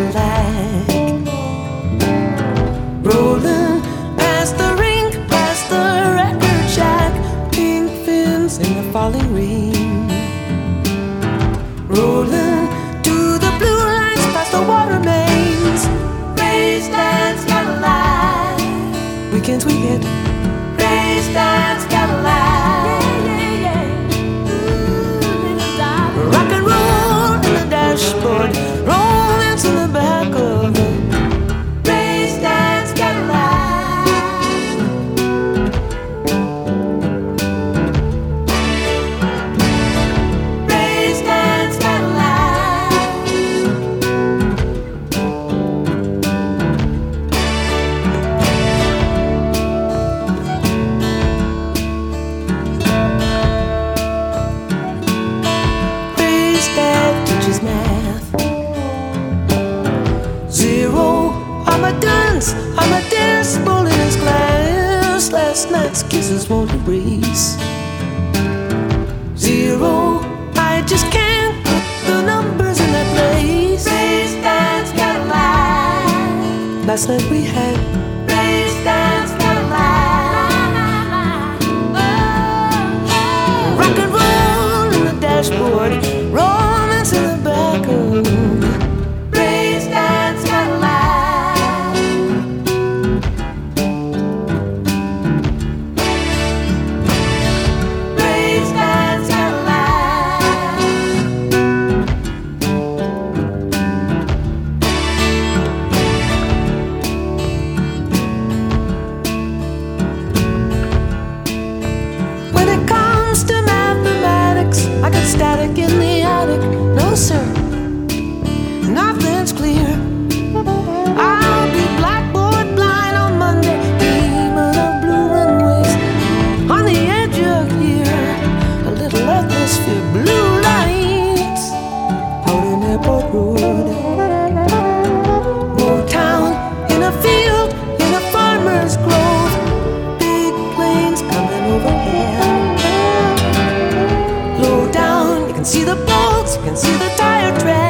Cadillac, rolling past the rink, past the record shack, pink fins in the falling rain, rolling to the blue lights, past the water mains, raised dance Cadillac, weekends we hit, raised dance Cadillac, rock and roll in the dashboard, rolling to the back of the raised dance Cadillac. Raised dance Cadillac. Raised dad teaches math. Zero Armageddons, Armadillos in his glass. Last night's kisses won't erase. Zero, I just can't put the numbers in that place. Raised dance Cadillac. Last night we had raised dance Cadillac. Rock and roll in the dashboard, rolling to the back of raised dance Cadillac. Raised dance Cadillac. When it comes to mathematics, I got static in the attic. No sir, nothing's clear. I'll be blackboard blind on Monday, dreaming of blue runways on the edge of here. A little atmosphere, blue lights out in Airport Road. Motown in a field, in a farmer's grove. Big planes coming overhead. Low down, you can see the bolts, you can see the tire tread.